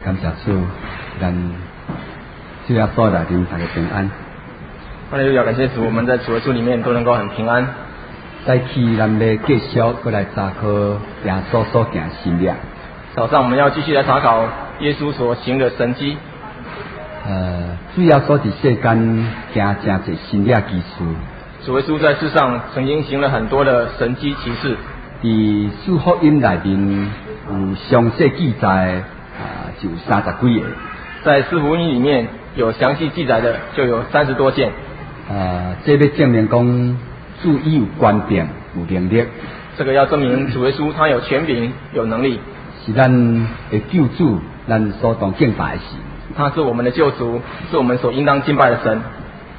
感谢主，咱主耶稣内面大家平安。 哈利路亚，感谢主，我们在主的主里面都能够很平安。 早起咱要继续过来查考耶稣所行神迹。 早上我们要继续来查考耶稣所行的神迹。 主耶稣在世间行真侪神迹奇事。 主耶稣在世上曾经行了很多的神迹奇事。 伫四福音内面有详细记载，就30几个。 在四福音里面有详细记载的就有30多件。 这要证明讲主伊有权柄、有能力。 这个要证明主耶稣他有权柄、有能力， 是咱的救主，咱所当敬拜的神。 他是我们的救主，是我们所应当敬拜的神。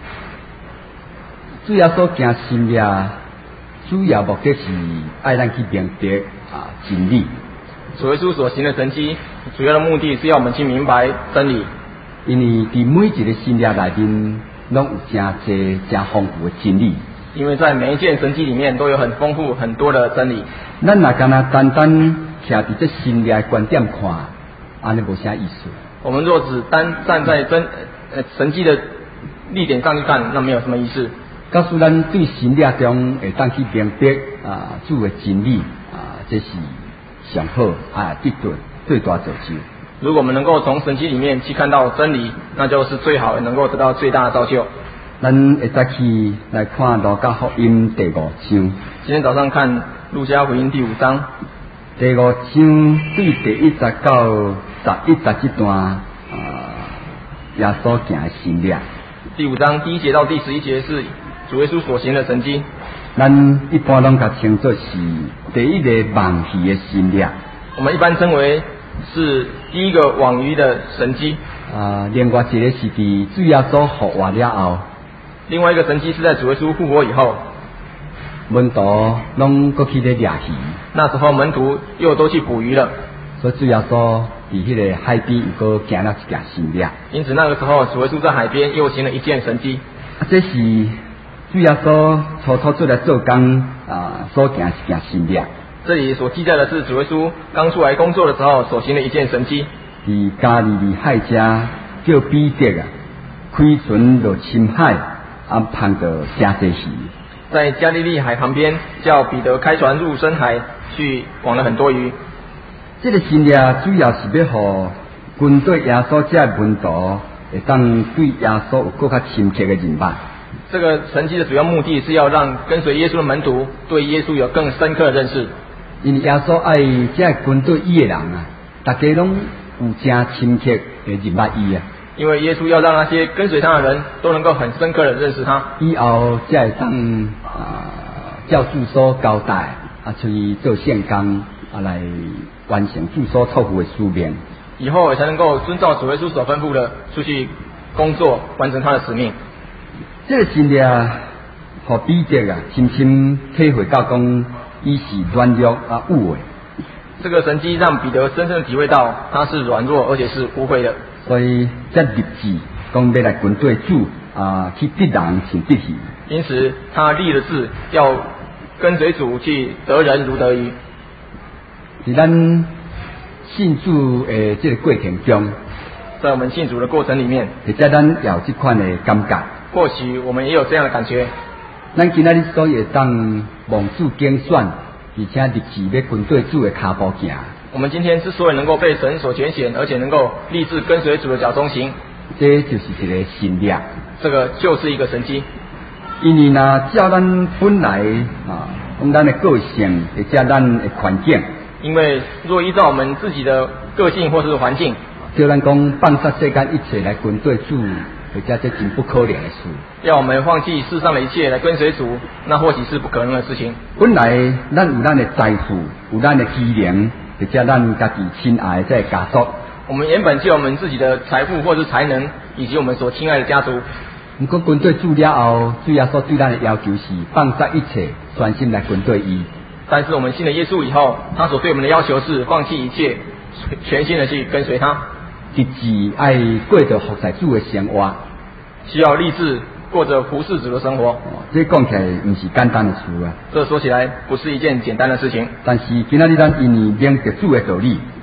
主要所行神迹，主要目的是爱咱去明白真理。 主耶稣所行的神迹，主要的目的是要我们去明白真理。 因为伫每一个神迹内面，拢有真侪、真丰富的真理。 因为在每一件神迹里面都有很丰富、很多的真理。 咱若干那单单徛伫这神迹的观点看，安尼无啥意思。 我们若只单站在神迹的立点上去看，那没有什么意思。 告诉咱对神迹中会当去明白主的真理这是上好最大造就。 如果我们能够从神迹里面去看到真理，那就是最好能够得到最大的造就。 咱会再去来看路加福音第5章。今天早上看路加福音第5章。 第5章对第1节到11节这段耶稣行的神迹。 第5章第1节到第11节是主耶稣所行的神迹。 咱一般拢甲称作是第一个网鱼的神迹。 我们一般称为是第一个网鱼的神迹。 另外一个是伫主耶稣复活了后。 另外一个神迹是在主耶稣复活以后， 门徒拢过去咧掠鱼。 那时候门徒又都去捕鱼了。 所以主耶稣伫迄个海边又搁行了一件神迹。 因此那个时候主耶稣在海边又行了一件神迹。 这是主耶稣初出来做工所行一件神迹。 这里所记载的是主耶稣刚出来工作的时候所行的一件神迹。 伫加利利海遮叫彼得开船落深海，碰到真侪鱼。 在加利利海旁边，叫彼得开船入深海去网了很多鱼。 这个神迹主要是要互军队耶稣这门徒会当对耶稣有更较深刻的认识。 这个神迹的主要目的是要让跟随耶稣的门徒对耶稣有更深刻的认识。 因为耶稣爱这军队伊的人大家拢有真深刻的认识伊因为耶稣要让那些跟随他的人都能够很深刻的认识他。 以后才会当照主所交代出去做圣工来完成主所托付的使命。 以后才能够遵照主耶稣所吩咐的出去工作，完成他的使命。 这个神迹互彼得深深体会到讲，伊是软弱有的。 这个神迹让彼得深深的体会到他是软弱而且是污秽的。 所以才立志讲要来跟对主去得人像得鱼。 因此他立了志要跟随主去得人如得鱼。 在咱信主的这个过程中， 在我们信主的过程里面， 或者咱有这款的感觉， 或许我们也有这样的感觉。 咱今仔日所以当蒙主拣选，而且立志要跟对主的脚步行。 我们今天之所以能够被神所拣选，而且能够立志跟随主的脚中行， 这就是一个神迹。 这个就是一个神迹。 因为照咱本来讲咱的个性，或者咱的环境， 因为若依照我们自己的个性或是环境， 叫咱讲放下世间一切来跟对主，或者这真不可能的事。 要我们放弃世上的一切来跟随主，那或许是不可能的事情。 本来咱有咱的财富，有咱的机能，或者咱家己亲爱的这家族。 我们原本就有我们自己的财富或是才能，以及我们所亲爱的家族。 不过跟对主了后，主耶稣对咱的要求是放下一切，专心来跟对伊。 但是我们信了耶稣以后，他所对我们的要求是放弃一切，全心的去跟随他。 立志爱过着服侍主的生活， 需要立志过着服侍主的生活。 这讲起来不是简单的事这说起来不是一件简单的事情。 但是今仔日咱因为明白主的道理，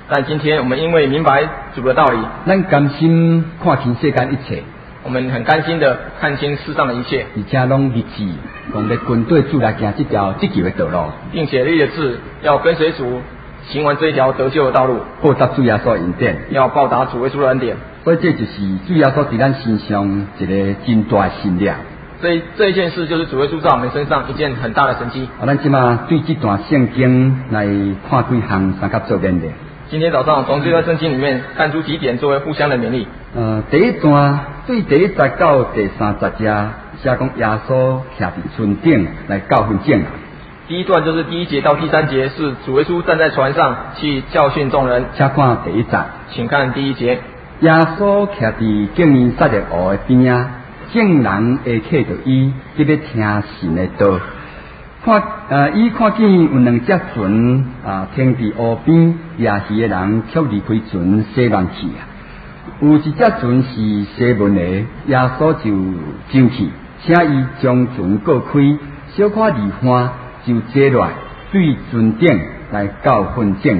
但今天我们因为明白主的道理， 咱甘心看清世间一切， 我们很甘心的看清世上的一切， 而且拢立志，讲咧跟对主来行这条积极的道路， 并且立志要跟随主行完这一条得救的道路， 报答主耶稣恩典， 要报答主耶稣的恩典。 所以这就是主耶稣在咱身上一个真大的信念。 这一件事就是主耶稣在我们身上一件很大的神迹。 咱即马对这段圣经来看几项三角做勉励。 今天早上从这段圣经里面看出几点作为互相的勉励。 第一段对第1节到第30节写讲耶稣徛伫船顶来教训众人。 第一段就是第1节到第3节是主耶稣站在船上去教训众人。 请看第1节， 请看第1节。 耶稣徛伫敬伊撒勒湖的边啊，众人会客着伊，即要听神的道。伊看见有2只船停伫湖边，夜市的人却离开船洗网去啊。有一只船是西门的，耶稣就上去，请伊将船过开，小可离岸就坐落来，对船顶来教训众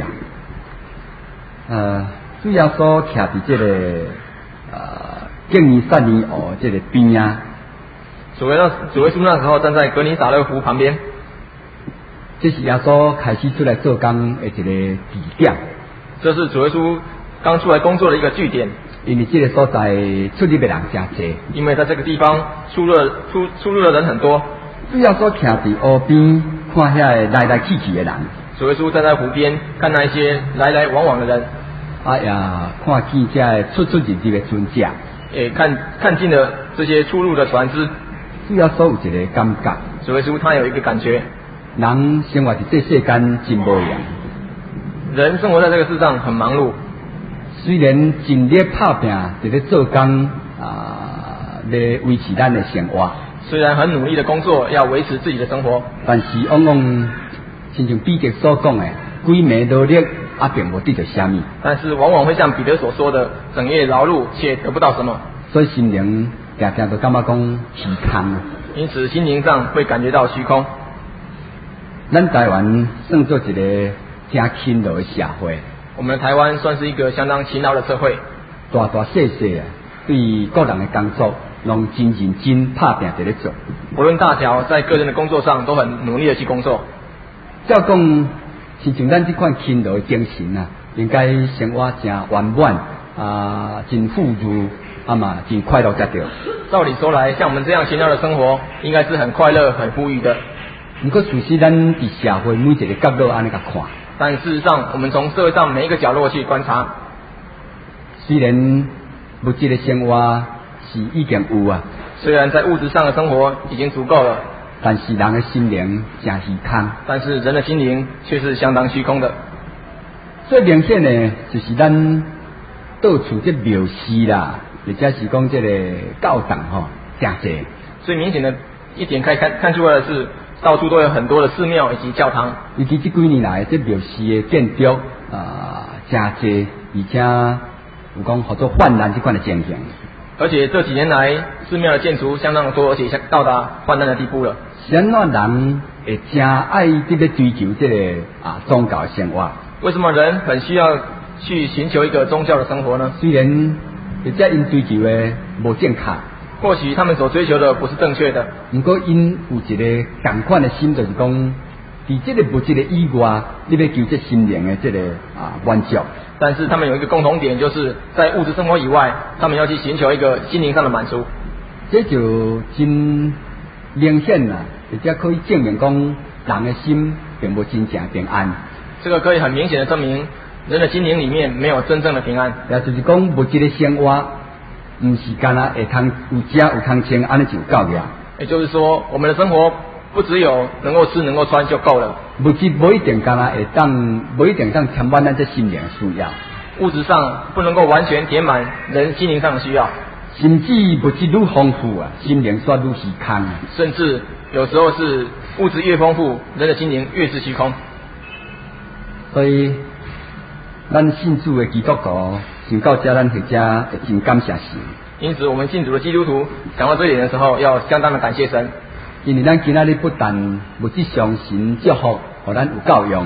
人。主耶稣徛伫这个敬伊撒勒湖这个边啊。 主耶稣那时候站在格尼撒勒湖旁边， 这是耶稣开始出来做工的一个地点。 这是主耶稣刚出来工作的一个据点。 因为这个所在出入的人真多， 因为在这个地方出入的人很多。 主耶稣徛伫湖边，看遐来来去去的人。 主耶稣站在湖边，看那一些来来往往的人。 看见这出入的船只， 也看尽了这些出入的船只。 主耶稣有一个感觉， 主耶稣他有一个感觉， 人生活在这世间真无样， 人生活在这个世上很忙碌， 虽然尽力打拼，在咧做工来维持咱的生活， 虽然很努力的工作要维持自己的生活， 但是往往亲像彼得所讲的，鬼迷努力并无得到什么， 但是往往会像彼得所说的，整夜劳碌却得不到什么， 所以心灵常常都感觉讲虚空， 因此心灵上会感觉到虚空。 咱台湾算作一个真勤劳的社会， 我们的台湾算是一个相当勤劳的社会， 大大小小对个人的工作拢真认真打拼在咧做， 不论大小，在个人的工作上都很努力的去工作。 照讲，亲像咱这款勤劳的精神啊，应该生活真圆满真富足嘛，真快乐才对。 照理说来，像我们这样勤劳的生活，应该是很快乐、很富裕的。 不过，事实咱伫社会每一个角落安尼甲看， 但事实上，我们从社会上每一个角落去观察， 虽然物质的生活是已经有啊， 虽然在物质上的生活已经足够了， 但是人的心灵真虚空。但是人的心灵却是相当虚空的。 最明显的，就是咱到处这庙寺啦，或者是讲这个教堂真多。 最明显的一点可以看出来的是，到处都有很多的寺庙以及教堂。 尤其这几年来，这庙寺的建筑真多，而且有讲好做泛滥这款的情形。 而且这几年来，寺庙的建筑相当的多，而且到达泛滥的地步了。 什么人会真爱这个追求这个宗教的生活？ 为什么人很需要去寻求一个宗教的生活呢？ 虽然或者因追求的无正确， 或许他们所追求的不是正确的， 不过因有一个同款的心，就是讲，在这个物质的以外，你要求这心灵的这个满足。 但是他们有一个共同点，就是在物质生活以外，他们要去寻求一个心灵上的满足。 这就真明显啦，而且可以证明讲，人的心并无真正平安。 这个可以很明显的证明，人的心灵里面没有真正的平安。 也就是讲，物质的生活，不是干那会通有食有通穿，安尼就够了。 也就是说，我们的生活不只有能够吃能够穿就够了。 物质不一定干那会当，不一定当填满咱这心灵的需要。 物质上不能够完全填满人心灵上的需要。 甚至物质愈丰富心灵却愈虚空。 甚至有时候是物质越丰富，人的心灵越是虚空。 所以，咱信主的基督徒，想到这咱或者会真感谢神。 因此，我们信主的基督徒讲到这一点的时候，要相当的感谢神。 因为咱今仔日不但物质上神祝福，互咱有够用。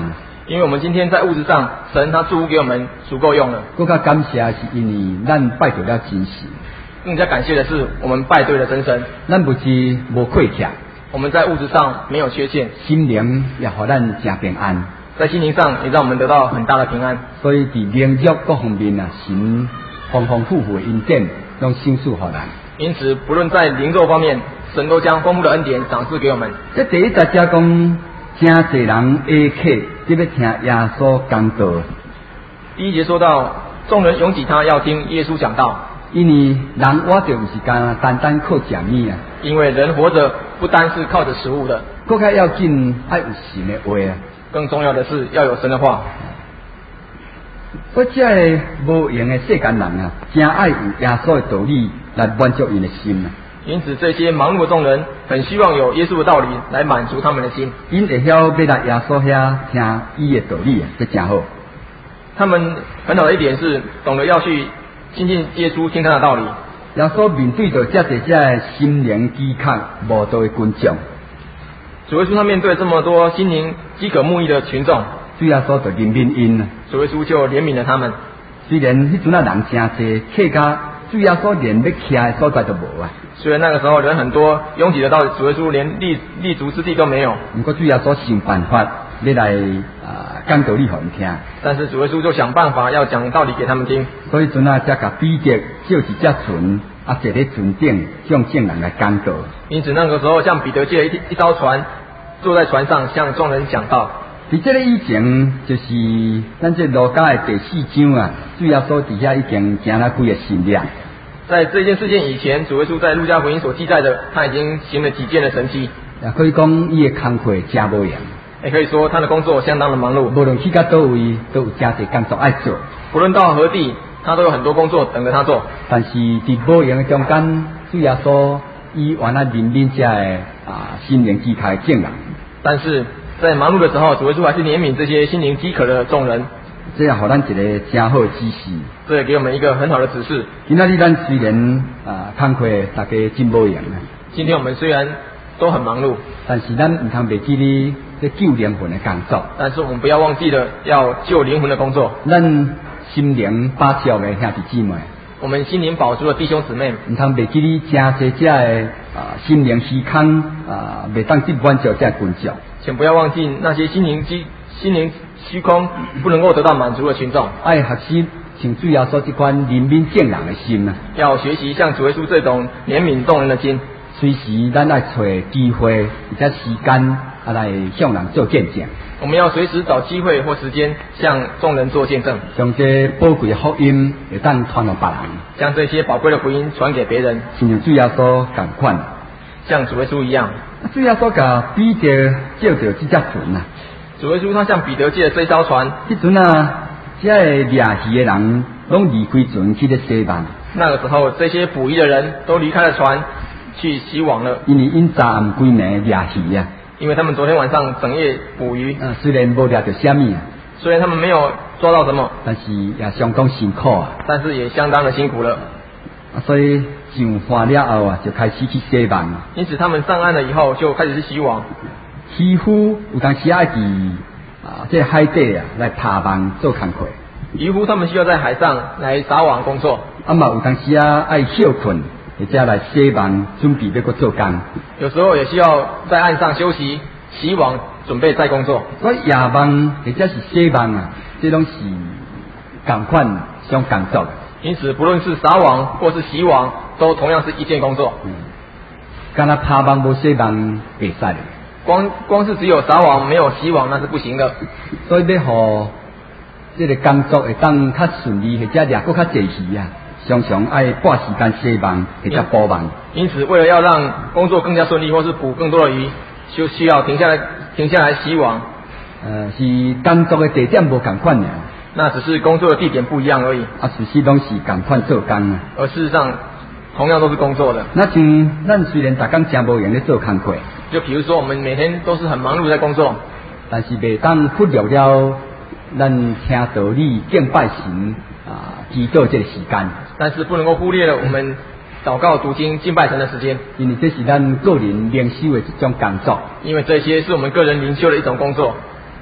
因为我们今天在物质上，神他祝福给我们足够用了。 更加感谢是因为咱拜对了真神， 更加感谢的是，我们拜对了真神。 咱物质无亏欠， 我们在物质上没有缺陷， 心灵也互咱真平安。 在心灵上也让我们得到很大的平安。 所以伫灵肉各方面啊，神丰丰富富的恩典，拢赏赐互咱。 因此，不论在灵肉方面，神都将丰富的恩典赏赐给我们。 这第一大家讲，真侪人下客，即要听耶稣讲道。 第一节说到，众人拥挤他，要听耶稣讲道。 因为人活着不是单单靠食物啊， 因为人活着不单是靠着食物的， 更加要紧爱有神的话啊。 更重要的是要有神的话。 所以这个无用的世间人啊，真爱有耶稣的道理来满足因的心啊。 因此，这些忙碌的众人很希望有耶稣的道理来满足他们的心。 因会晓要来耶稣遐听伊的道理啊，这真好。 他们很好的一点是懂得要去亲近耶稣，听他的道理。 耶稣面对着这些心灵饥渴无道的群众， 主耶稣他面对这么多心灵饥渴慕义的群众， 主耶稣就怜悯因啊。 主耶稣就怜悯了他们。 虽然迄阵啊人真济，客家主耶稣连要徛的所在都无啊。 虽然那个时候人很多，拥挤的到主耶稣连立足之地都没有。 不过主耶稣想办法要来讲道理给人听。 但是主耶稣就想办法要讲道理给他们听。 所以阵啊，才甲彼得借一只船，坐在船顶向众人来讲道。因此那个时候，向彼得借了一艘船，坐在船上向众人讲道。 伫这个以前，就是咱这路加的第4章啊，主耶稣底下已经行了几个神迹。 在这件事件以前，主耶稣在路加福音所记载的，他已经行了几件的神迹。 也可以讲，伊的工课真无用。 也可以说，他的工作相当的忙碌。 无论去到倒位，都有真侪工作爱做。 不论到何地，他都有很多工作等着他做。 但是伫无用的中间，主耶稣伊原来怜悯这的心灵饥渴的众人。 但是在忙碌的时候，主耶稣还是怜悯这些心灵饥渴的众人。 这也给咱一个真好的指示。 这也给我们一个很好的指示。 今仔日咱虽然工课大家真无用啊。 今天我们虽然都很忙碌， 但是咱唔通袂记哩这救灵魂的工作。 但是我们不要忘记了要救灵魂的工作。 咱心灵饱足的兄弟姊妹， 我们心灵饱足的弟兄姊妹， 唔通袂记哩真侪这的心灵虚空袂当去满足这群众。 请不要忘记那些心灵虚空不能够得到满足的群众。 爱学习像主耶稣这款怜悯众人的心啊， 要学习像主耶稣这种怜悯众人的心。 随时咱来找机会或者时间来向人做见证。 我们要随时找机会或时间向众人做见证， 将这宝贵的福音会当传给别人， 将这些宝贵的福音传给别人， 像主耶稣同款， 像主耶稣一样。 主耶稣甲彼得借着这只船啊， 主耶稣他向彼得借了这艘船， 迄阵啊，这个掠鱼的人拢离开船去咧洗网。 那个时候，这些捕鱼的人都离开了船去洗网了， 因为因昨暗规暝掠鱼啊。 因为他们昨天晚上整夜捕鱼， 虽然无掠到什么， 虽然他们没有抓到什么， 但是也相当辛苦啊。 但是也相当的辛苦了。 所以上岸了后啊，就开始去洗网。 因此他们上岸了以后，就开始去洗网。 渔夫有当时爱伫这海底啊来爬网做工课。 渔夫他们需要在海上来撒网工作。 嘛有当时爱休困。或者来洗网，准备要搁做工。 有时候也需要在岸上休息、洗网，准备再工作。 所以夜网或者是洗网啊，这拢是同款相工作。 因此，不论是撒网或是洗网，都同样是一件工作。 干那爬网无洗网袂使的。 光是只有撒网没有洗网，那是不行的。 所以要互这个工作会当较顺利，或者掠搁较济鱼啊。常常爱半时间洗网或者补网。 因此，为了要让工作更加顺利，或是捕更多的鱼，就需要停下来洗网。 是工作的地点无同款尔。 那只是工作的地点不一样而已。 事实拢是同款做工啊。 而事实上，同样都是工作的。 那像咱虽然逐工真无闲咧做工课， 就比如说我们每天都是很忙碌在工作， 但是袂当忽略了咱听道理、敬拜神祈祷这个时间。 但是不能够忽略了我们祷告、读经、敬拜神的时间， 因为这是咱个人灵修的一种工作。 因为这些是我们个人灵修的一种工作。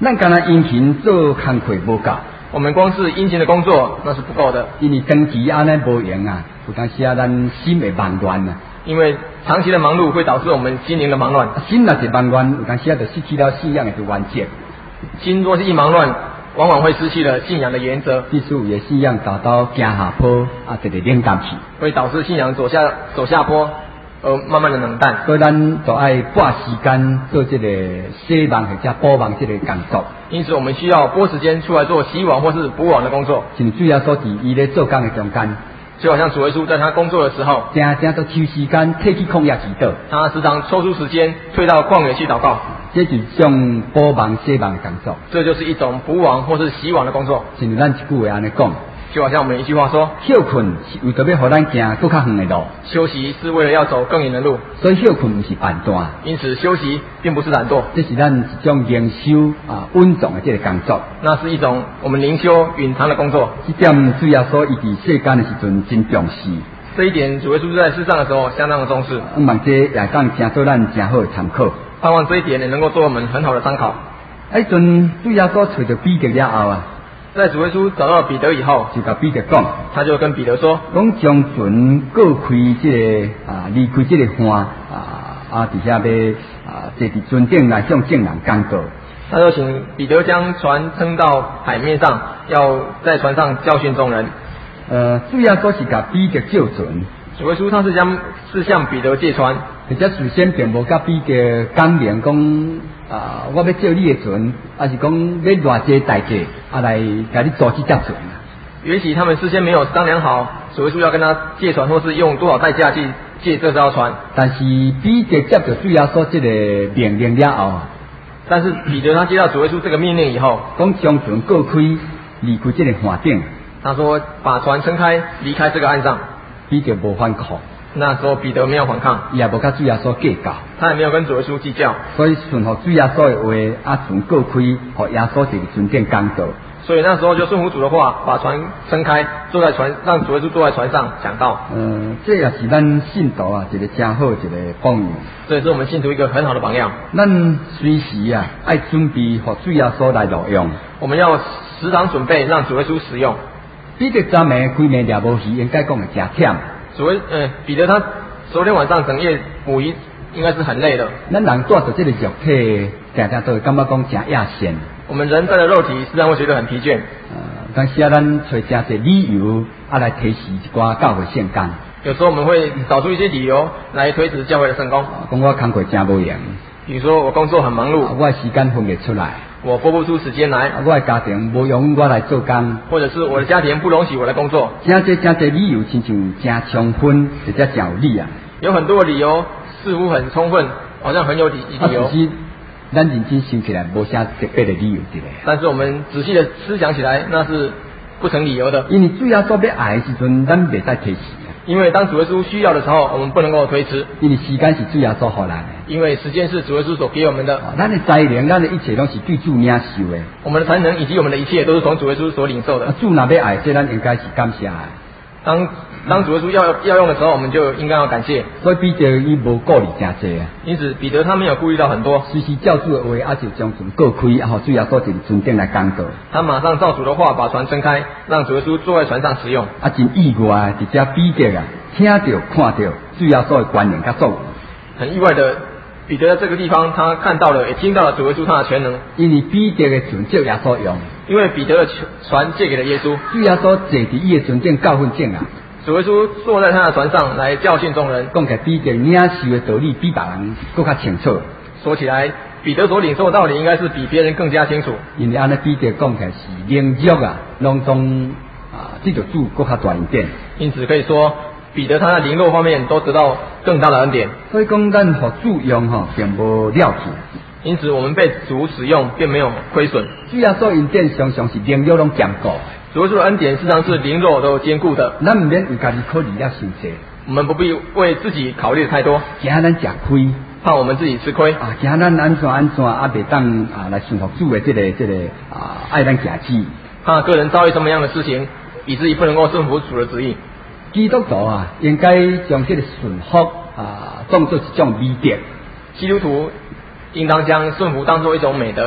咱干那殷勤做工课无够， 我们光是殷勤的工作那是不够的， 因为长期安尼无用啊，有当时啊咱心会忙乱啊。 因为长期的忙碌会导致我们心灵的忙乱。 心若是忙乱，有当时啊就失去了信仰的原则。 心若是一忙乱，往往会失去了信仰的原则， 即使有的信仰达到行下坡，啊，就会冷淡去， 会导致信仰走下坡，慢慢的冷淡。 所以咱就爱拨时间做这个洗网或者补网这个工作。 因此，我们需要拨时间出来做洗网或是补网的工作。 像主要所指，伊咧做工的中间， 就好像主耶稣在他工作的时候， 正都抽时间退去旷野祈祷， 他时常抽出时间退到旷野去祷告。 这就是种补网洗网的工作。 这就是一种补网或是洗网的工作。 像咱一句话安尼讲， 就好像我们一句话说， 休困是为着要互咱行更较远的路， 休息是为了要走更远的路， 所以休困不是办单。 因此休息并不是懒惰， 这是咱一种灵修稳重的这个工作。 那是一种我们灵修隐藏的工作。 这点主要说伊伫世间的时阵真重视。 这一点主耶稣在世上的时候相当的重视。 希望这也当成做咱真好的参考。 盼望这一点也能够做我们很好的参考。 迄阵主耶稣找到彼得了后啊， 在主耶稣找到彼得以后， 就甲彼得讲， 他就跟彼得说， 讲将船过开这个离开这个岸底下要坐伫船顶来向众人讲道。 他就请彼得将船撑到海面上，要在船上教训众人。 主耶稣是甲彼得借船， 主耶稣他是向彼得借船， 而且事先并无甲彼得讲明讲我要借你的船，还是讲要偌济代价来甲你组织这船。 也许他们事先没有商量好，主耶稣要跟他借船，或是用多少代价去借这艘船。 但是彼得接到主耶稣这个命令了后啊， 但是彼得他接到主耶稣这个命令以后， 讲将船过开，离开这个岸顶。 他说把船撑开，离开这个岸上。 彼得无反抗， 那时候彼得没有反抗， 也无甲主耶稣计较， 他也没有跟主耶稣计较， 所以顺服主耶稣的话，船过开，互耶稣伫船顶讲道。 所以那时候就顺服主的话，把船撑开，坐在船，让主耶稣坐在船上讲道。 这也是咱信徒一个真好一个榜样。 这也是我们信徒一个很好的榜样。 咱随时爱准备互主耶稣来录用。 我们要时常准备让主耶稣使用。 彼得昨暝规暝掠无鱼，应该讲会真忝。 彼得他昨天晚上整夜捕鱼，应该是很累的。 咱人带着这个肉体，常常都会感觉讲真亚闲。 我们人带着肉体，实际上会觉得很疲倦。 但是咱找真侪理由来提示一寡教会圣工。 有时候我们会找出一些理由来推迟教会的圣工。 讲我工课真无用。 比如说我工作很忙碌， 我的时间分不出来。 我拨不出时间来， 我的家庭无容我来做工， 或者是我的家庭不容许我来工作， 真侪理由，亲像真充分，或者真有理啊。 有很多的理由，似乎很充分，好像很有理由。 其实咱认真想起来，无啥特别的理由之类。 但是我们仔细的思想起来，那是不成理由的。 因为主要做要爱的时阵，咱袂再提示。 因为当主耶稣需要的时候，我们不能够推迟。 因为时间是主耶稣给咱的。 因为时间是主耶稣所给我们的。 咱的才能，咱的一切都是对主领受的。 我们的才能以及我们的一切都是从主耶稣所领受的。 主若要爱，这咱应该是感谢的。 当主耶稣要用的时候，我们就应该要感谢。 所以彼得伊无顾虑真济啊。 因此彼得他没有顾虑到很多， 随时照主的话，就将船过开，然后主耶稣就船顶来讲道。 他马上照主的话把船撑开，让主耶稣坐在船上使用。 真意外，直接彼得听到看到主耶稣的观念甲作为。 很意外的，彼得在这个地方他看到了，也听到了主耶稣他的全能。 因为彼得的船借耶稣用。 因为彼得的船借给了耶稣， 主耶稣坐伫伊的船顶教训众人。 主耶稣坐在他的船上来教训众人。 讲起彼得领受的道理比别人更加清楚。 说起来，彼得所领受的道理应该是比别人更加清楚。 因为安尼彼得讲起来是灵肉拢总这个主更加大恩典。 因此可以说，彼得他在灵肉方面都得到更大的恩典。 所以讲咱互主用并无了去。 因此我们被主使用并没有亏损。 主耶稣恩典常常是灵肉拢兼顾。 主耶稣的恩典事实上是灵肉都兼顾的。 咱唔免为家己考虑了伤济。 我们不必为自己考虑的太多， 惊咱吃亏， 怕我们自己吃亏惊咱安怎袂当来顺服主的这个爱咱行旨， 怕个人遭遇什么样的事情，以至于不能够顺服主的旨意。 基督徒应该将这个顺服当作一种美德。 基督徒应当将顺服当作一种美德。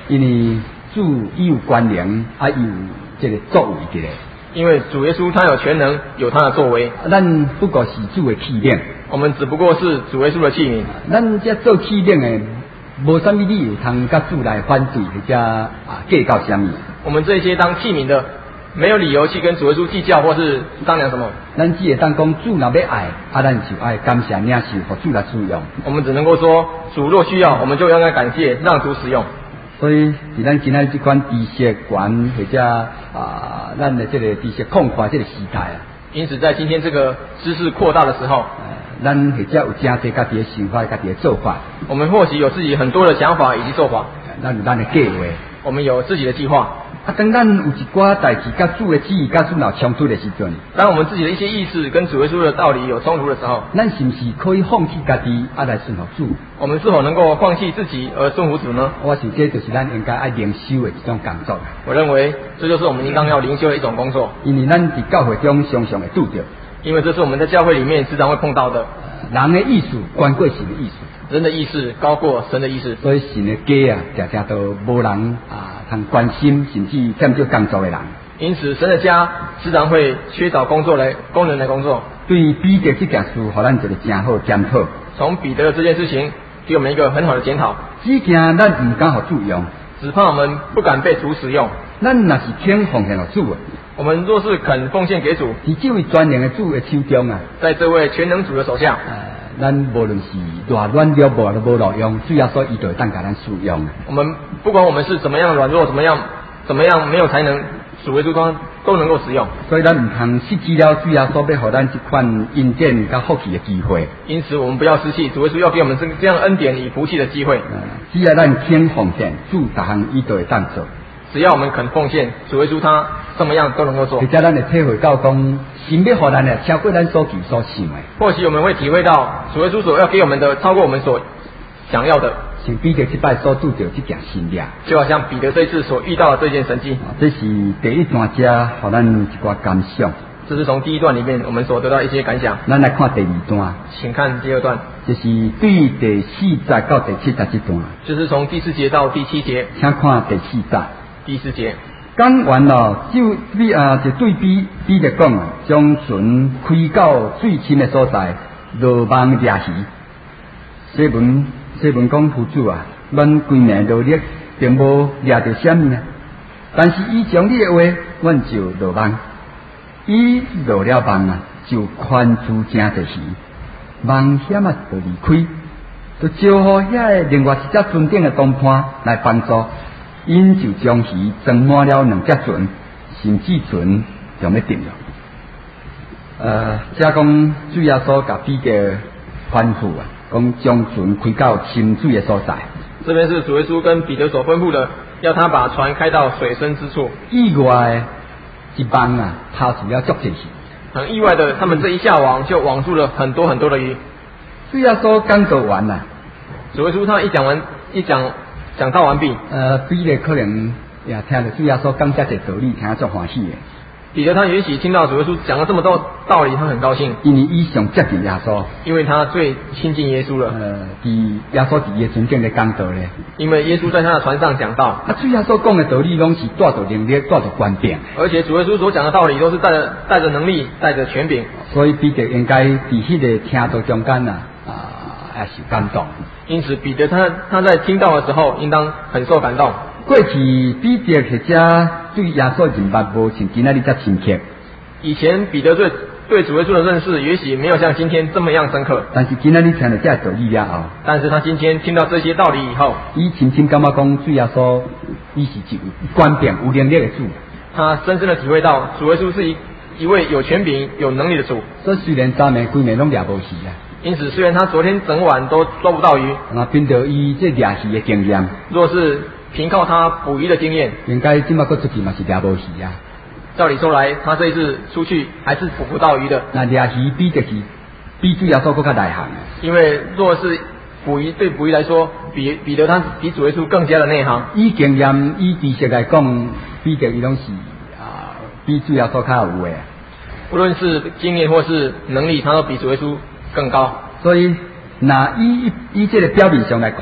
因为主伊有关联，啊有这个作为的咧。 因为主耶稣他有全能，有他的作为， 咱不过是主的器皿， 我们只不过是主耶稣的器皿。 咱这做器皿的，无什么理由通甲主来反对或者计较什么。 我们这些当器皿的，没有理由去跟主耶稣计较或是商量什么。 咱只会当讲主若要爱，咱就爱感谢领受，互主来使用。 我们只能够说，主若需要，我们就应该感谢，让主使用。 所以，伫咱今仔这款知识观或者咱的这个知识扩大这个时代啊， 因此，在今天这个知识扩大的时候， 咱或者有真侪家己的想法、家己的做法。 我们或许有自己很多的想法以及做法， 咱有咱的计划， 我们有自己的计划。 当咱有一寡代志甲主的旨意、甲主有冲突的时阵， 当我们自己的一些意识跟主耶稣的道理有冲突的时候， 咱是不是可以放弃家己，来顺服主？ 我们是否能够放弃自己而顺服主呢？ 我想这就是咱应该爱灵修的一种工作。 我认为这就是我们应当要灵修的一种工作， 因为咱在教会中常常会拄着， 因为这是我们在教会里面时常会碰到的。 人的意思关过神的意思， 人的意识高过神的意识， 所以神的家常常都无人通关心，甚至欠少工作的人。 因此，神的家时常会缺少工人来工作。 对彼得这件事，互咱一个真好检讨。 从彼得这件事情，给我们一个很好的检讨。 只惊咱唔敢互主用， 只怕我们不敢被主使用。 咱若是肯奉献互主， 我们若是肯奉献给主， 在这位全能的主的手中在这位全能主的手下， 咱无论是偌软弱无都无路用，主要说伊就会当甲咱使用。 我们不管我们是怎么样软弱，怎么样没有才能，主耶稣都能够使用。 所以咱唔通失去了主要所要互咱这款恩典甲福气的机会。 因此，我们不要失去主耶稣要给我们这样恩典与福气的机会。 只要咱肯奉献，主逐项伊都会当做。 只要我们肯奉献，主耶稣他什么样都能够做。 或者咱会体会到讲，神要互咱的超过咱所求所想的。 或许我们会体会到主耶稣所要给我们的超过我们所想要的。 像彼得这摆所拄着这件神力， 就好像彼得这一次所遇到的这件神迹。 这是第一段遮，互咱一寡感想。 这是从第一段里面我们所得到一些感想。 咱来看第二段， 请看第二段， 就是对第40到第70这段， 就是从第4节到第7节。 请看第40。 第4节， 讲完了，就对彼得讲将船开到最深的所在，落网掠鱼。西文讲夫主阮规命劳力并无掠到什么，但是伊将你的话，阮就落网。伊落了网就宽出真侪鱼，网险就离开，就招呼遐个另外一只船顶的同伴来帮助。因就将鱼装满了2只船，甚至船就要沉了。遮讲主耶稣甲彼得吩咐讲将船开到深水的所在。 这边是主耶稣跟彼得所吩咐的，要他把船开到水深之处。 意外一网拍住了足侪鱼。 很意外的，他们这一下网就网住了很多很多的鱼。 主耶稣讲道完主耶稣他讲道完毕， 彼得可能也听到主耶稣讲遮侪道理，听足欢喜的。 彼得他也许听到主耶稣讲了这么多道理，他很高兴， 因为伊上接近耶稣， 因为他最亲近耶稣了。 耶稣伫伊的船顶咧讲道咧， 因为耶稣在他的船上讲道。 主耶稣讲的道理拢是带着能力、带着权柄， 而且主耶稣所讲的道理都是带着能力、带着权柄。 所以彼得应该伫迄个听道中间也是感动。 因此，彼得他在听到的时候，应当很受感动。 过去彼得或者对耶稣认识无像今仔日遮深刻。 以前彼得对主耶稣的认识，也许没有像今天这么样深刻。 但是今仔日听到这道理了后， 但是他今天听到这些道理以后， 伊深深感觉讲主耶稣伊是一有权柄、有能力的主。 他深深的体会到主耶稣是一位有权柄、有能力的主。 所以虽然昨暝规暝拢掠无鱼因此，虽然他昨天整晚都抓不到鱼， 凭着伊这掠鱼的经验， 若是凭靠他捕鱼的经验， 应该今麦佫出去嘛是掠无鱼照理说来，他这一次出去还是捕不到鱼的。 那掠鱼比主耶稣佫较内行因为若是对捕鱼来说，彼得他比主耶稣更加的内行。 以经验、以知识来讲，彼得伊拢是比主耶稣较有诶。 无论是经验或是能力，他都比主耶稣更高。 所以，那以这个表面上来看，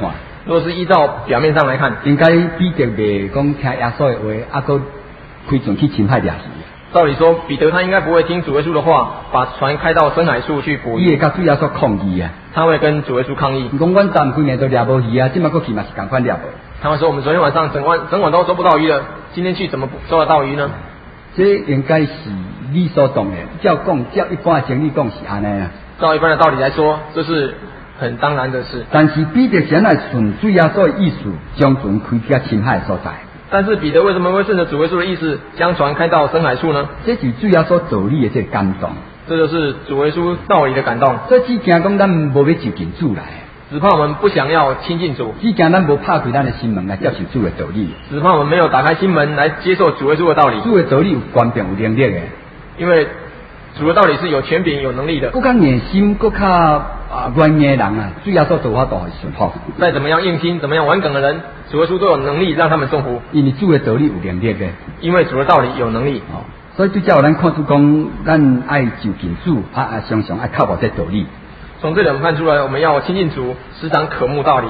如果是依照表面上来看， 应该彼得袂讲听耶稣的话，搁开船去侵害掠鱼。 照理说，彼得他应该不会听主耶稣的话，把船开到深海处去捕鱼。 伊会甲主耶稣抗议啊！ 他会跟主耶稣抗议。 讲阮昨几年都掠无鱼啊，今麦过去嘛是共款掠无。 他会说，我们昨天晚上整晚都收不到鱼了，今天去怎么收得到鱼呢？ 这应该是理所当然。照一般的情理讲是安尼啊。 照一般的道理来说，这是很当然的事。 但是彼得先来顺主耶稣的意思，将船开去较深海的所在。 但是彼得为什么会顺着主耶稣的意思，将船开到深海处呢？ 这是主耶稣道理的这个感动。 这就是主耶稣道理的感动。 这只惊讲咱无要就近主来， 只怕我们不想要亲近主， 只惊咱无拍开咱的心门来接受主的道理。 只怕我们没有打开心门来接受主耶稣的道理。 主的道理有权柄有能力的， 因为主的道理是有权柄有能力的。 更较硬心，更较软硬的人啊，主耶稣都法度会顺服。 再怎么样硬心，怎么样顽梗的人，主耶稣都有能力让他们顺服。 因为主的道理有能力的， 因为主的道理有能力。 所以对照咱看出讲，咱爱就近主，常常爱靠无这道理。 从这里我们看出来，我们要亲近主，时常渴慕道理。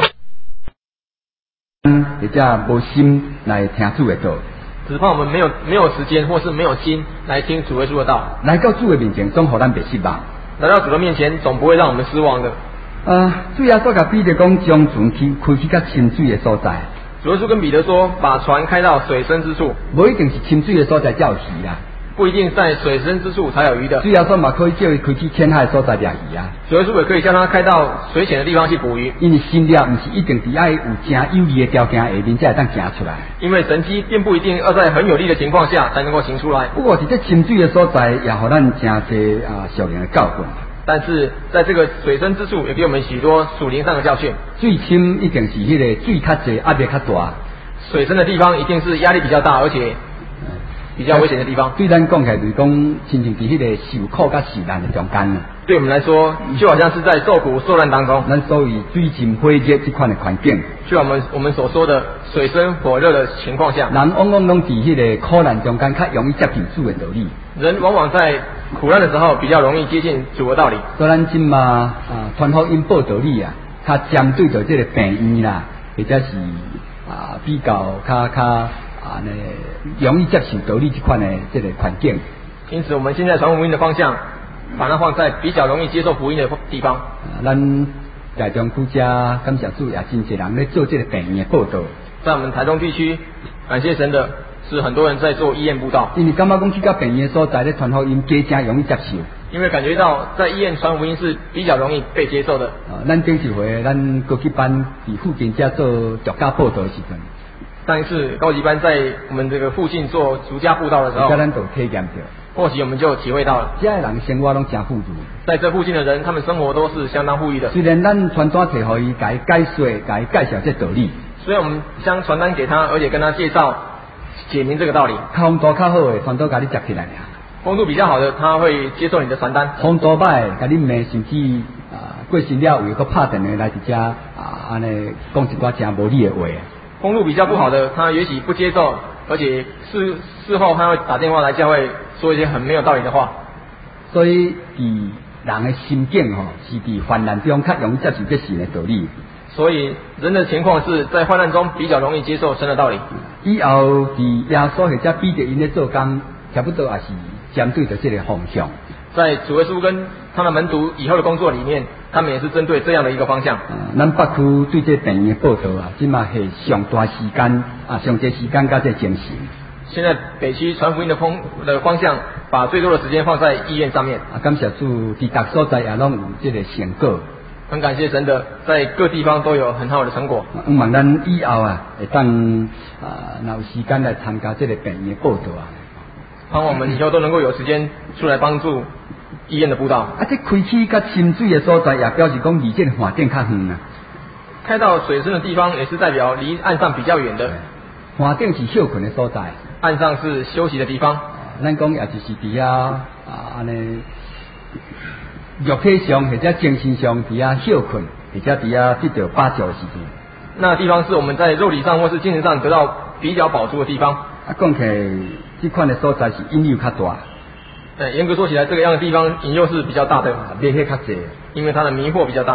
或者无心来听主的道， 只怕我们没有时间，或是没有心来听主耶稣的道。 来到主的面前，总互咱袂失望。 来到主的面前，总不会让我们失望的。 主耶稣甲彼得讲，将船开去较深水的所在。 主耶稣跟彼得说，把船开到水深之处。 无一定是深水的所在才有鱼啦， 不一定在水深之处才有鱼的。 主耶稣嘛可以叫伊开去浅海的所在掠鱼啊。 主耶稣也可以叫他开到水浅的地方去捕鱼。 因为神掠唔是一定伫爱有真有利的条件下面才会当行出来。 因为神迹并不一定要在很有利的情况下才能够行出来。 不过伫这深水的所在，也互咱真侪属灵的教训。 但是在这个水深之处，也给我们许多属灵上的教训。 水深一定是迄个水较济，压力较大。 水深的地方一定是压力比较大，而且比较危险的地方。 对咱讲起来就是讲，亲像伫迄个受苦甲受难的中间。 对我们来说，就好像是在受苦受难当中。 咱所谓水深火热这款的环境， 就像我们所说的水深火热的情况下， 人往往拢伫迄个苦难中间，较容易接近主的道理。 人往往在苦难的时候比较容易接近主的道理。 所以咱今嘛传福音报道理啊，较针对着这个病院啦，或者是比较较容易接受道理这款的这个环境。 因此，我们现在传福音的方向，把它放在比较容易接受福音的地方。 咱台中区家感谢主，也真侪人咧做这个病院的报道。 在我们台中地区，感谢神的是很多人在做医院布道。 因为感觉讲去到病院所在咧传福音，加真容易接受。 因为感觉到在医院传福音是比较容易被接受的。 咱顶一回咱高级班伫附近遮做独家报道的时阵， 上一次高级班在我们这个附近做独家布道的时候， 咱都体验到， 或许我们就体会到了， 遮的人生活拢真富裕。 在这附近的人，他们生活都是相当富裕的。 虽然咱传单摕互伊，甲伊解说，甲伊介绍这道理。 所以我们将传单给他，而且跟他介绍、解明这个道理。 风度较好的，传单甲你接起来俩。 风度比较好的，他会接受你的传单。 风度歹，甲你骂，甚至过身了有个拍电话来伫遮安尼讲一寡真无理的话。 风度比较不好的，他也许不接受，而且事后他会打电话来教会说一些很没有道理的话。 所以伫人的心境是伫患难中较容易接受这神的道理。 所以人的情况是在患难中比较容易接受神的道理。 以后伫耶稣或者彼得因咧做工，差不多也是针对着这个方向。 在主耶稣跟他的门徒以后的工作里面，他们也是针对这样的一个方向。 咱北区对这病院的报道即嘛是上大时间上这时间甲这精神。 现在北区传福音的方向，把最多的时间放在医院上面。 感谢主，伫各所在也拢有这个成果。 很感谢神的，在各地方都有很好的成果。 希望咱以后会当若有时间来参加这个病院的报道盼望我们以后都能够有时间出来帮助医院的布道。 这开启较深水的所在，也表示讲离这个环境较远啊。 开到水深的地方，也是代表离岸上比较远的。 环境是休困的所在， 岸上是休息的地方。 咱讲也就是伫安尼肉体上或者精神上伫休困，或者伫得到饱足的时阵。 那地方是我们在肉体上或是精神上得到比较饱足的地方。 讲起来，这款的所在是引诱较大。 严格说起来，这个样的地方引诱是比较大的， 迷惑较济， 因为它的迷惑比较大。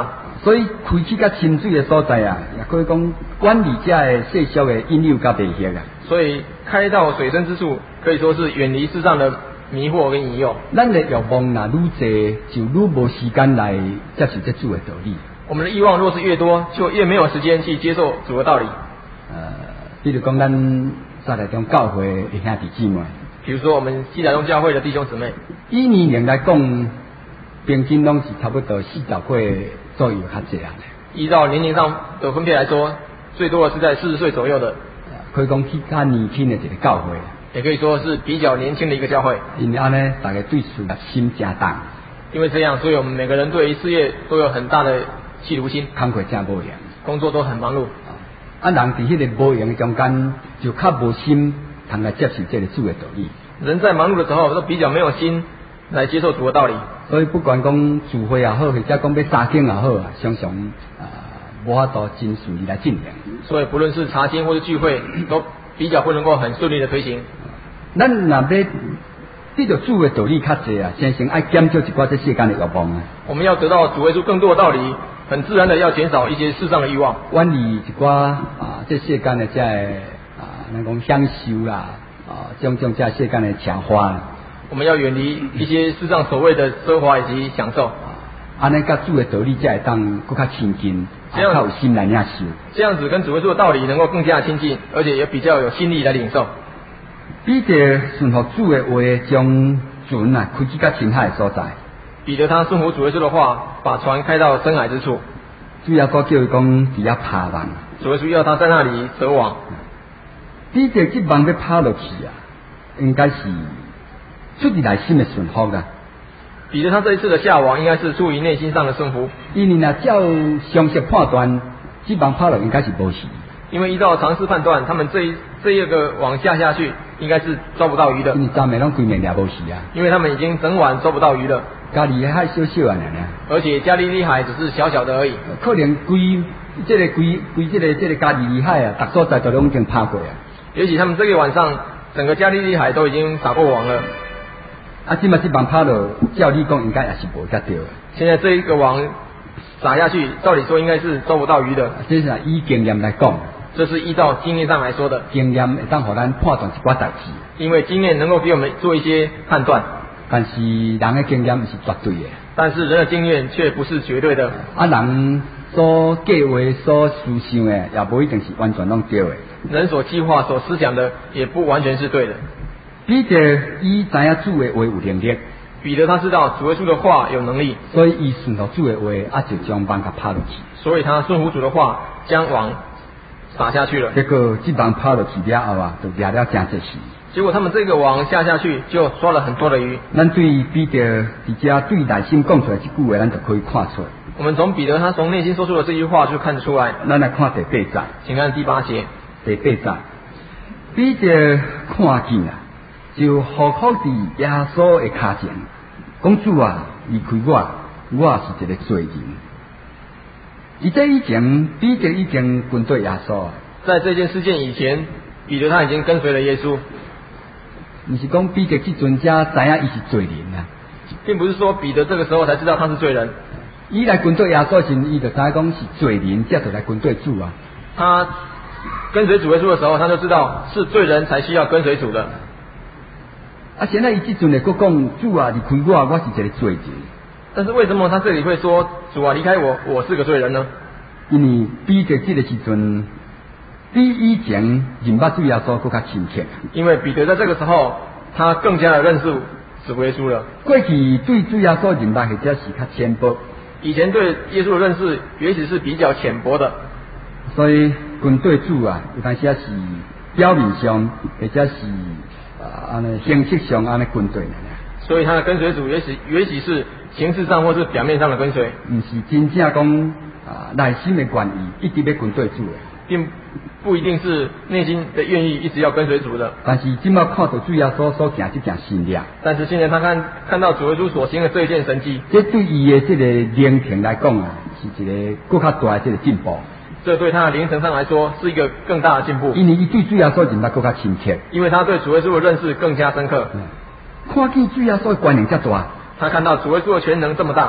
所以开启较深水的所在啊，也可以讲管理者的世俗的引诱甲迷惑啊。 所以开到水深之处，可以说是远离世上的迷惑跟引诱。 咱的欲望若愈济，就愈无时间来接受这主的道理。 我们的欲望若是越多，就越没有时间去接受主的道理。 比如讲咱在台中教会的兄弟姊妹， 比如说我们西台中教会的弟兄姊妹， 以年龄来讲，平均拢是差不多40岁左右较济啊。 依照年龄上的分配来说，最多的是在40岁左右的， 可以讲是较年轻的一个教会， 也可以说是比较年轻的一个教会。 因为安尼大家对事业心真重， 因为这样，所以我们每个人对于事业都有很大的企图心， 工课真无闲， 工作都很忙碌。 人伫迄个无闲的中间，就较无心通来接受这个主的道理。 人在忙碌的时候，都比较没有心来接受主的道理。 所以不管讲聚会也好，或者讲要查经也好啊，常常无法度真顺利来进行。 所以不论是查经或是聚会，都比较不能够很顺利的推行。 咱若要得到主的道理较济啊，先爱减少一寡这世间的欲望啊。 我们要得到主耶稣更多的道理，很自然的要减少一些世上的欲望， 远离一寡这世间的这咱讲享受啦种这世间的奢华啦。 我们要远离一些世上所谓的奢华以及享受。 安尼甲主的道理才会当更较亲近，较有心来领受。 这样子跟主耶稣的道理能够更加亲近，而且也比较有心力来领受。 彼得顺服主的话，将船开去较深海的所在。 彼得他顺服主耶稣的话，把船开到深海之处。 主要说叫伊讲伫遐拍网。 主耶稣要他在那里折网。 彼得这网要拍落去啊，应该是出自内心的顺服啦。 彼得他这一次的下网，应该是出于内心上的顺服。 因为若照常识判断，这网拍落应该是无事。 因为依照常识判断，他们这一个网下去，应该是抓不到鱼的。 因为昨暝拢规暝掠无事啊。 因为他们已经整晚抓不到鱼了。 加利利海小小啊， 而且加利利海只是小小的而已。 可能规这个加利利海啊，逐所在都拢已经拍过啊。 也许他们这个晚上，整个加利利海都已经撒过网了。 即嘛这网拍落，照理讲应该也是无得到的。 现在这一个网撒下去，照理说应该是抓不到鱼的。 这是以经验来讲。 这是依照经验上来说的。 经验会当互咱判断一寡代志。 因为经验能够给我们做一些判断。 但是人的经验是绝对的。 但是人的经验却不是绝对的。 人所计划、所思想的，也不一定是完全拢对的。 人所计划、所思想的，也不完全是对的。 彼得伊知影主的话有能力。 彼得他知道主耶稣的话有能力， 所以伊顺服主的话，就将网给拍落去。 所以他顺服主的话，将网撒下去了。 结果这网拍落去了后啊，就抓了真济事。 结果他们这个网下去，就抓了很多的鱼。 咱对彼得伫遮对内心讲出来这句话，咱就可以看出来。 我们从彼得他从内心说出的这句话就看得出来。 咱来看第8节， 请看第8节。 第8节，彼得看见啊，就伏伏伫耶稣的脚前，讲主啊，离开我是一个罪人。在这以前，彼得已经跟对耶稣。 在这件事件以前，彼得他已经跟随了耶稣。 不是讲彼得这阵才知影伊是罪人啊， 并不是说彼得这个时候才知道他是罪人。 伊来跟对耶稣时，伊就知讲是罪人，才就来跟对主啊。 他跟随主耶稣的时候，他就知道是罪人才需要跟随主的。 现在伊这阵来佫讲主啊，离开我是一个罪人。 但是为什么他这里会说主啊，离开我是个罪人呢？ 因为彼得这个时阵，比以前认捌主耶稣佫较深刻。 因为彼得在这个时候，他更加的认识主耶稣了。 过去对主耶稣认捌或者是较浅薄， 以前对耶稣的认识也许是比较浅薄的， 所以跟对主啊，有当时是表面上或者是形式上安尼跟对。 所以他的跟随主也许是形式上或是表面上的跟随， 不是真正讲内心的愿意一直要跟对主的， 并不一定是内心的愿意一直要跟随主的。 但是今麦看到主耶稣所行这件神力， 但是现在他看到主耶稣所行的这一件神迹， 这对伊的这个灵性来讲啊，是一个更较大的这个进步。 这对他的灵程上来说是一个更大的进步， 因为伊对主耶稣认捌更较深刻， 因为他对主耶稣的认识更加深刻。 看见主耶稣的权能这大， 他看到主耶稣的权能这么大，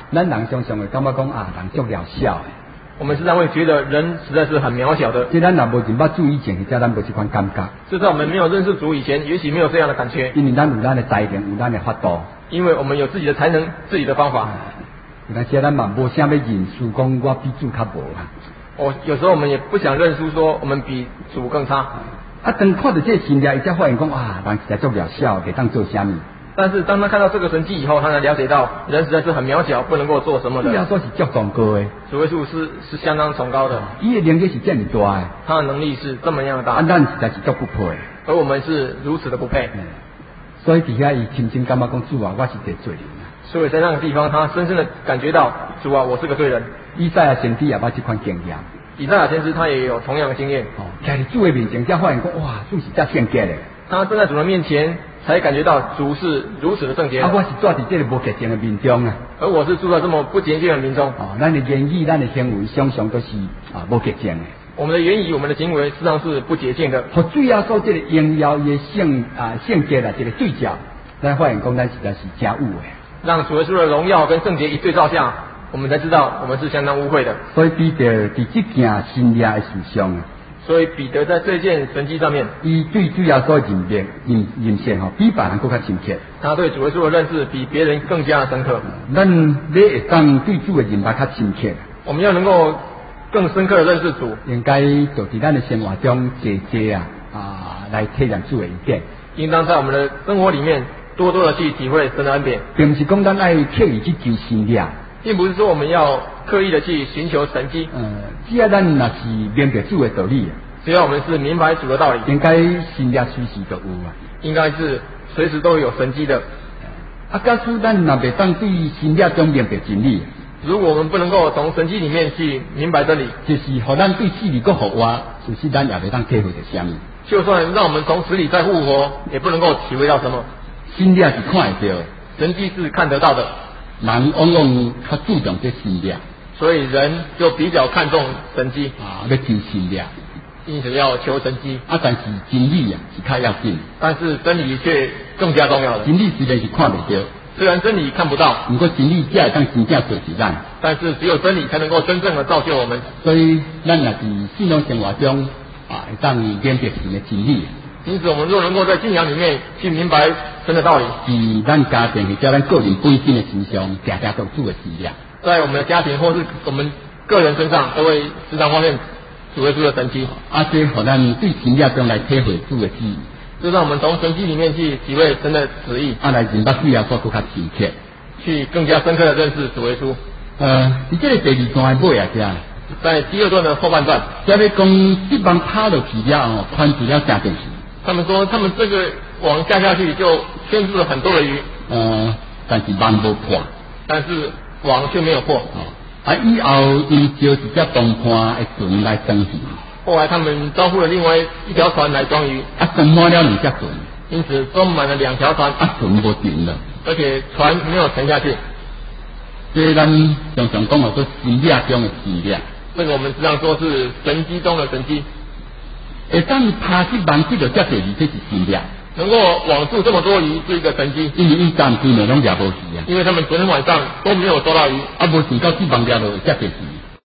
咱人常常会感觉讲啊，人足渺小的。 我们时常会觉得人实在是很渺小的。 即咱若无认捌主以前，或者咱无这款感觉。 就在我们没有认识主以前，也许没有这样的感觉。 因为咱有咱的才能，有咱的法度。 因为我们有自己的才能，自己的方法。 但是咱嘛无啥要认输，讲我比主较无啊。 有时候我们也不想认输，说我们比主更差。 当看到这个神迹，伊才发现讲啊，人实在足渺小，袂当做啥物。 但是当他看到这个神迹以后，他才了解到人实在是很渺小，不能够做什么的。 主耶稣是足崇高的， 主耶稣是相当崇高的。 伊的能力是这么大的， 他的能力是这么样的大。 咱实在是足不配， 而我们是如此的不配。 所以底下伊深深感觉讲主啊，我是个罪人。 所以在那个地方，他深深的感觉到主啊，我是个罪人。 以赛亚先知也把这款经验。 以赛亚先知他也有同样的经验。 在主的面前，才发现讲哇，主是这圣洁的。 他站在主的面前，才感觉到主是如此的圣洁。 我是住在这个无洁净的民中啊。 而我是住在这么不洁净的民中。 咱的言语、咱的行为，常常都是无洁净的。 我们的言语、我们的行为，实际上是不洁净的。 和主耶稣这个荣耀的圣洁的这个对照，咱发现讲咱实在是真污的。 让主耶稣的荣耀跟圣洁一对照下，我们才知道我们是相当污秽的。 所以彼得在这件新约的事上， 所以彼得在这件神迹上面， 伊对主耶稣认识比别人更加深刻。 他对主耶稣的认识比别人更加深刻。 咱要会当对主的认识较深刻。 我们要能够更深刻的认识主， 应该就在咱的生活中多来体验主的意见。 应当在我们的生活里面多多的去体会神的恩典， 并不是讲咱爱刻意去求神力， 并不是说我们要刻意的去寻求神迹。 只要咱若是明白主的道理， 只要我们是明白主的道理， 应该神力随时都有啊。 应该是随时都有神迹的。 假使咱若袂当对神力中明白真理， 如果我们不能够从神迹里面去明白真理， 就是互咱对死里搁活活，其实咱也袂当体会到啥物。 就算让我们从死里再复活，也不能够体会到什么。 神力是看得到的， 神迹是看得到的。 人往往较注重这神力， 所以人就比较看重神迹要求神力， 因此要求神迹。 但是真理是较要紧， 但是真理却更加重要了。 真理虽然是看不到， 虽然真理看不到， 不过真理才会当真正做是咱。 但是只有真理才能够真正的造就我们。 所以咱若是信仰生活中会当明白神的真理。 因此，我们若能够在信仰里面去明白神的道理， 是咱家庭或者咱个人本身的身上，常常都主的事力。 在我们的家庭或是我们个人身上，都会时常发现主耶稣的神迹。 这互咱对神力中来体会主的旨意， 就让我们从神迹里面去体会神的旨意， 来认识主耶稣更加深刻， 去更加深刻的认识主耶稣。 在这个第二段的尾啊， 在第二段的后半段， 在要讲这帮拍落去了，宽住了真电视。 他们说，他们这个网下去就牵住了很多的鱼， 但是网无破， 但是网却没有破。 以后因招一只东坡的船来装鱼。 后来他们招呼了另外一条船来装鱼， 装满了2只船， 因此装满了2条船， 船无停了， 而且船没有沉下去。 这咱常常讲做神力中的神力。 这个我们实际上说是神迹中的神迹。 当拍这网这个这第二，这是神力。 能够网住这么多鱼是一个神迹， 因为伊暂时内拢抓无鱼啊。 因为他们昨天晚上都没有收到鱼， 无想到这网抓落这第二。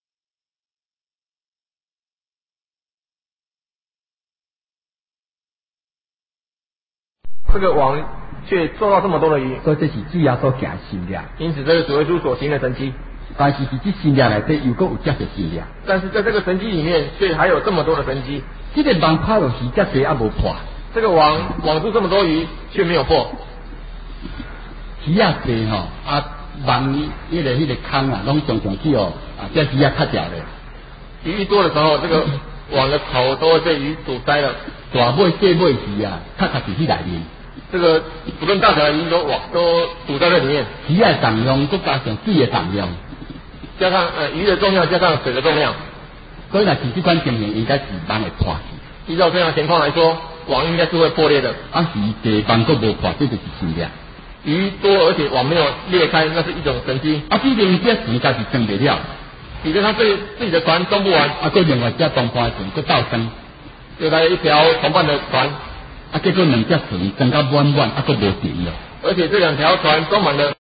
这个网却收到这么多的鱼， 所以这是主耶稣行神力。 因此，这是主耶稣所行的神迹。 但是这神力内底又搁有这个神力。 但是在这个神迹里面，却还有这么多的神迹。 这个网拍落去，这些无破。 这个网住这么多鱼，却没有破。 鱼多网迄个坑啊，拢常常去这鱼卡掉的。 鱼多的时候，这个网的口都会被鱼堵塞了。 大尾小尾鱼啊，卡在里面。 这个不论大小的鱼都堵在这里面。 鱼的重量再加上水的重量， 加上鱼的重量加上水的重量， 所以呢，这款情形应该是网会破去。 依照这样的情况来说，网应该是会破裂的。 鱼多网都无破，这就是神力。 鱼多而且网没有裂开，那是一种神迹。 毕竟这船家是装不了， 比如他自己的船装不完， 搁另外只东坡船搁倒装， 又来一条同伴的船， 结果2只船装到满，搁无停了。 而且这2条船装满了。